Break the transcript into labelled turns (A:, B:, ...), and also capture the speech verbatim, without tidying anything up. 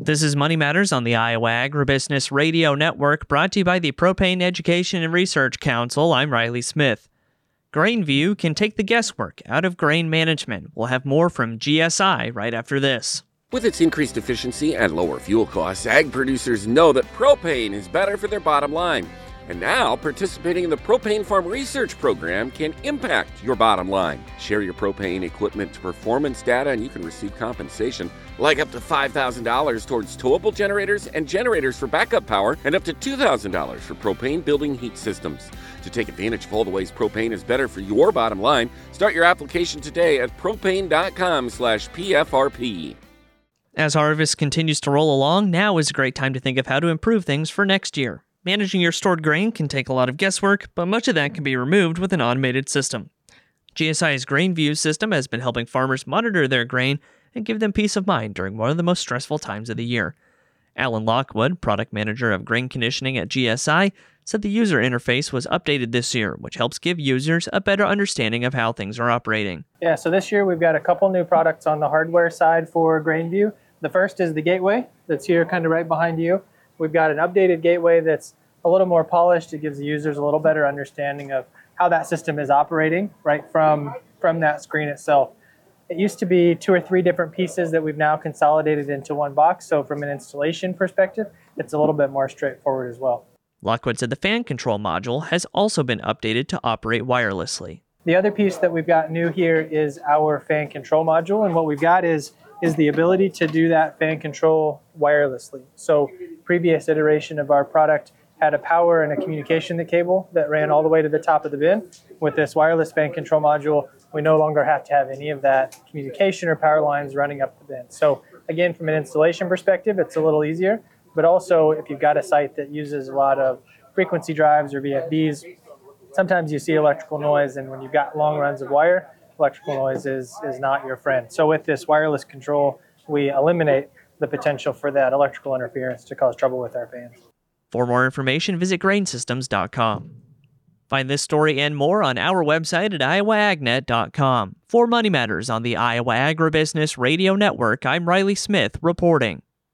A: This is Money Matters on the Iowa Agribusiness Radio Network, brought to you by the Propane Education and Research Council. I'm Riley Smith. GrainView can take the guesswork out of grain management. We'll have more from G S I right after this.
B: With its increased efficiency and lower fuel costs, ag producers know that propane is better for their bottom line. And now, participating in the Propane Farm Research Program can impact your bottom line. Share your propane equipment performance data and you can receive compensation, like up to five thousand dollars towards towable generators and generators for backup power, and up to two thousand dollars for propane building heat systems. To take advantage of all the ways propane is better for your bottom line, start your application today at propane.com slash PFRP.
A: As harvest continues to roll along, now is a great time to think of how to improve things for next year. Managing your stored grain can take a lot of guesswork, but much of that can be removed with an automated system. G S I's GrainView system has been helping farmers monitor their grain and give them peace of mind during one of the most stressful times of the year. Alan Lockwood, product manager of grain conditioning at G S I, said the user interface was updated this year, which helps give users a better understanding of how things are operating.
C: Yeah, so this year we've got a couple new products on the hardware side for GrainView. The first is the gateway that's here kind of right behind you. We've got an updated gateway that's a little more polished. It gives the users a little better understanding of how that system is operating right from, from that screen itself. It used to be two or three different pieces that we've now consolidated into one box. So from an installation perspective, it's a little bit more straightforward as well.
A: Lockwood said the fan control module has also been updated to operate wirelessly.
C: The other piece that we've got new here is our fan control module. And what we've got is is the ability to do that fan control wirelessly. So previous iteration of our product had a power and a communication cable that ran all the way to the top of the bin. With this wireless fan control module, we no longer have to have any of that communication or power lines running up the bin. So again, from an installation perspective, it's a little easier, but also if you've got a site that uses a lot of frequency drives or V F Ds, sometimes you see electrical noise, and when you've got long runs of wire, electrical noise is, is not your friend. So with this wireless control, we eliminate the potential for that electrical interference to cause trouble with our fans.
A: For more information, visit grain systems dot com. Find this story and more on our website at iowa agnet dot com. For Money Matters on the Iowa Agribusiness Radio Network, I'm Riley Smith reporting.